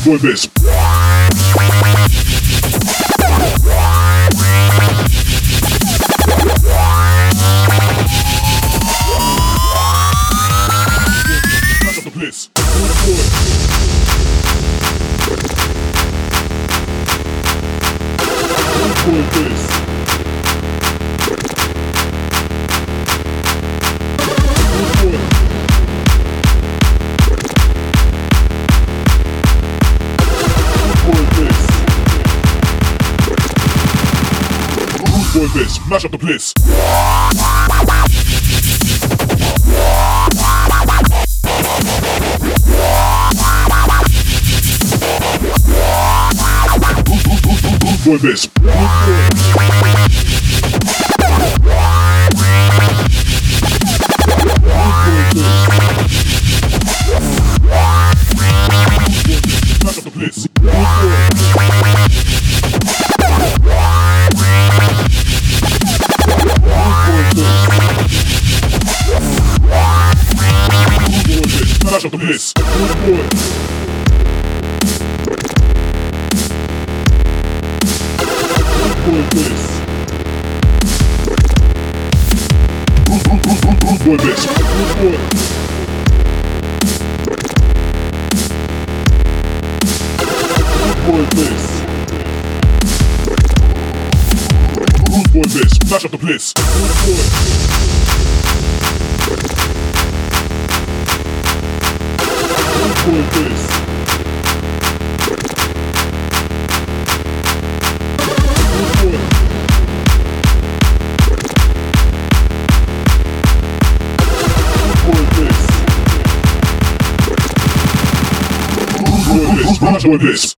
boy this. Mash up the place. Boy this. Boy this, mash up the place. Boy this. Mash up the place. Mash up the place. Boy this. Boy this. Mash up the place. Boy this. Boy this. Mash up the place.